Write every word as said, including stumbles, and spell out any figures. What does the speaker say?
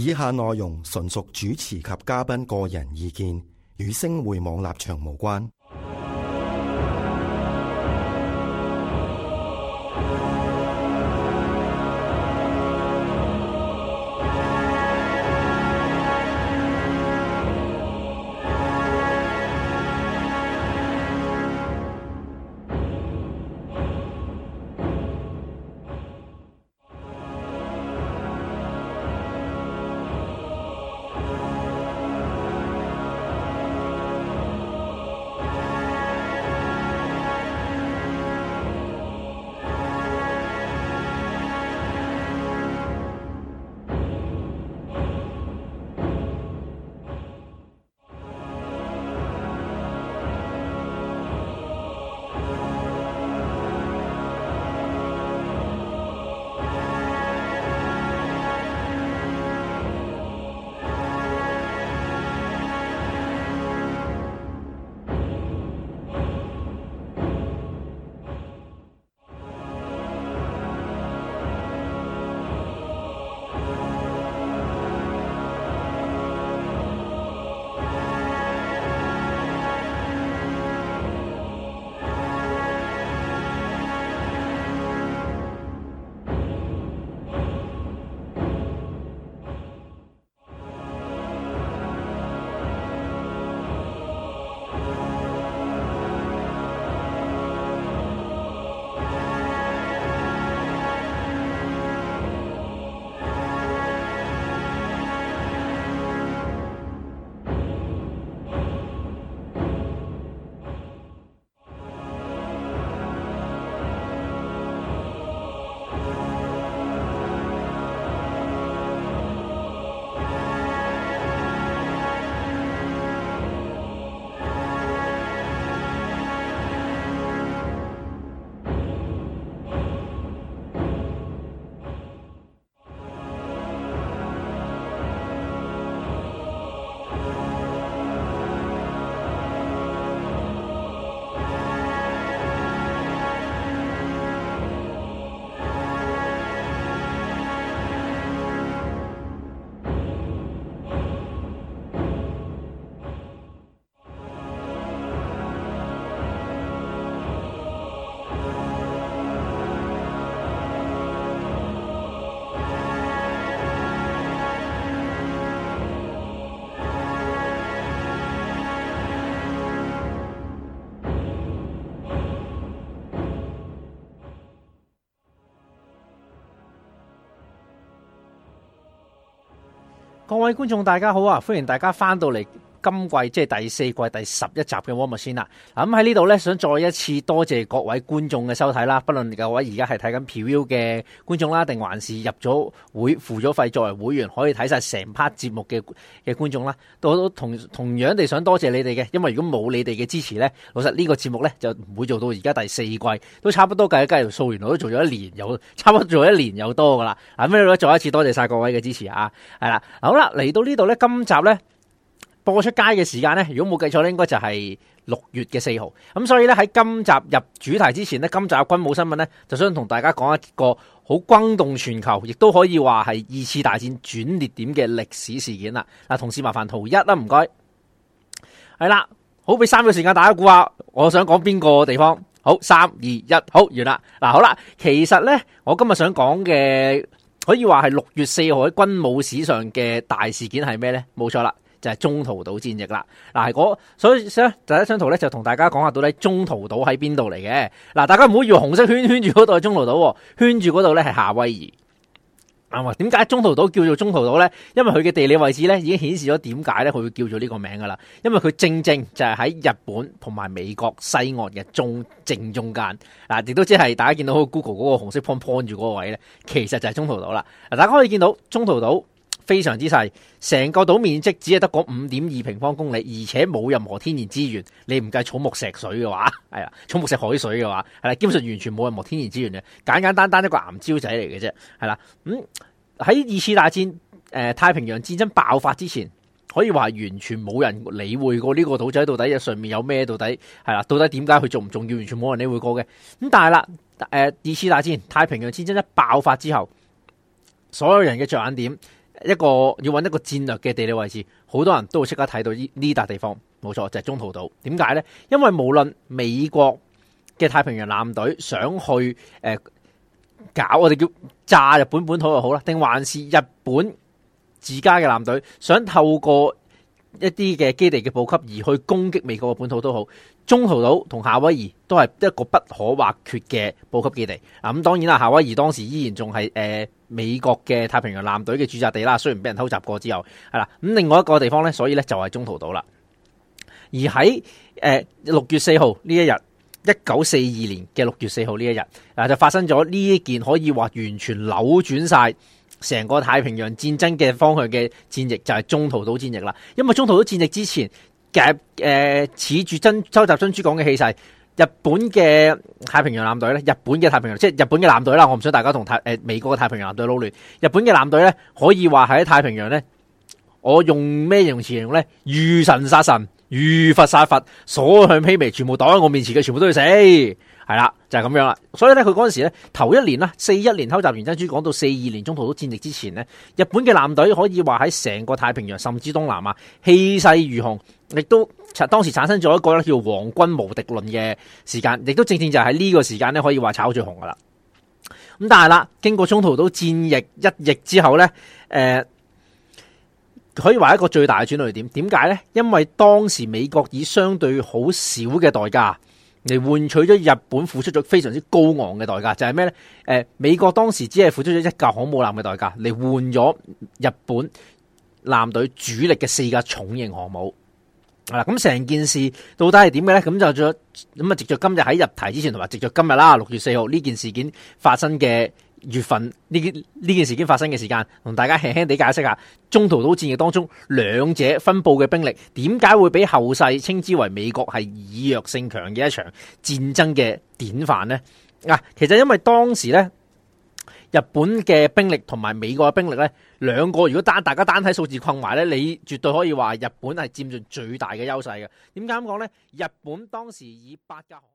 以下內容純屬主持及嘉賓個人意見，與星匯網立場無關。 各位觀眾大家好啊，歡迎大家翻到嚟今季即係第四季第十一集嘅《War Machine》啦。咁喺呢度咧，想再一次多謝各位觀眾嘅收睇啦。不論各位而家係睇緊 preview 嘅觀眾啦，定還是入咗會付咗費作為會員可以睇晒成 part 節目嘅嘅觀眾啦，都同同樣地想多謝你哋嘅。因為如果冇你哋嘅支持咧，老實呢個節目咧就唔會做到而家第四季，都差不多計一計條數，原來都做咗一年有，差不多做咗一年有多噶啦。嗱，咁呢度咧再一次多謝晒各位嘅支持啊，係啦，好啦，嚟到呢度咧，今集咧播出街嘅時間咧，如果冇記錯咧，應該就係六月嘅四號。咁所以咧喺今集入主題之前咧，今集嘅軍武新聞咧，就想同大家講一個好轟動全球，亦都可以話係二次大戰轉捩點嘅歷史事件啦。嗱，同事麻煩圖一啦，唔該。係啦，好，俾三秒時間大家估下，我想講邊個地方？好，三二一，好，完啦。嗱，好啦，其實咧，我今日想講嘅可以話係六月四號喺軍武史上嘅大事件係咩咧？冇錯啦。就係中途島戰役啦，嗱，嗰所以咧第一張圖咧就同大家講下到底中途島喺邊度嚟嘅。嗱，大家唔好以為紅色圈圈住嗰度係中途島，圈住嗰度咧係夏威夷。啊，點解中途島叫做中途島咧？因為佢嘅地理位置咧已經顯示咗點解咧佢會叫做呢個名噶啦。因為佢正正就係喺日本同埋美國西岸嘅中正中間。嗱，亦都即係大家見到 Google 嗰個紅色 point point 住嗰個位咧，其實就係中途島啦。嗱，大家可以見到中途島非常之細，成個島面積只係得嗰五點二平方公里，而且冇任何天然資源。你唔計草木石水嘅話，係啦，草木石海水嘅話，係啦，基本上完全冇任何天然資源嘅，簡簡單單一個岩礁仔嚟嘅啫，係啦。咁、嗯、喺二次大戰誒、呃、太平洋戰爭爆發之前，可以話係完全冇人理會過呢個島仔到底上面有咩，到底係啦，到底點解佢重唔重要，完全冇人理會過嘅。咁但係啦，誒、呃、二次大戰太平洋戰爭一爆發之後，所有人嘅着眼點。誒、 一個要揾一個戰略嘅地理位置，好多人都會即刻睇到呢呢笪地方，冇錯就係、是、中途島。點解呢？因為無論美國嘅太平洋艦隊想去誒、呃、搞我哋叫炸日本本土又好啦，定還是日本自家嘅艦隊想透過一啲嘅基地嘅補給而去攻擊美國嘅本土都好，中途島同夏威夷都係一個不可或缺嘅補給基地。啊，咁當然啦，夏威夷當時依然仲係誒美國嘅太平洋艦隊嘅駐紮地啦，雖然俾人偷襲過之後，係啦。咁另外一個地方咧，所以咧就係中途島啦。而喺誒六月四號呢一日，一九四二年嘅六月四號呢一日，嗱就發生咗呢一件可以話完全扭轉晒成個太平洋戰爭嘅方向嘅戰役，就係中途島戰役啦。因為中途島戰役之前夾誒恃住珍收集珍珠港嘅氣勢，日本嘅太平洋艦隊咧，日本嘅太平洋即係日本嘅艦隊啦，我唔想大家同太誒美國嘅太平洋艦隊撈亂。日本嘅艦隊咧，可以話喺太平洋咧，我用咩形容詞形容咧？遇神殺神，遇佛殺佛，所向披靡，全部擋喺我面前嘅，全部都要死。係啦，就係、是、咁樣啦。所以咧，佢嗰陣時咧，頭一年啦，四一年偷襲完珍珠港到四二年中途島戰役之前呢，日本嘅艦隊可以話喺成個太平洋甚至東南亞氣勢如虹，亦都當時產生咗一個咧叫皇軍無敵論嘅時間，亦都正正就係呢個時間咧可以話炒最紅噶啦。咁但係啦，經過中途島戰役一役之後咧，誒、呃。可以話一個最大嘅轉捩點，點解呢？因為當時美國以相對好少嘅代價嚟換取咗日本付出咗非常之高昂嘅代價，就係咩呢？誒，美國當時只係付出咗一架航母艦嘅代價嚟換咗日本艦隊主力嘅四架重型航母。嗱，咁成件事到底係點嘅呢？咁就咗咁啊，藉着今日喺入題之前，同埋藉着今日啦，六月四號呢件事件發生嘅月份，呢件呢件事件發生嘅時間，同大家輕輕地解釋下中途島戰役當中兩者分佈嘅兵力，點解會俾後世稱之為美國係以弱勝強嘅一場戰爭嘅典範呢？啊，其實因為當時呢，日本嘅兵力同埋美國嘅兵力呢，兩個如果單大家單睇數字困埋呢，你絕對可以話日本係佔盡最大嘅優勢嘅。點解咁講呢？日本當時以八架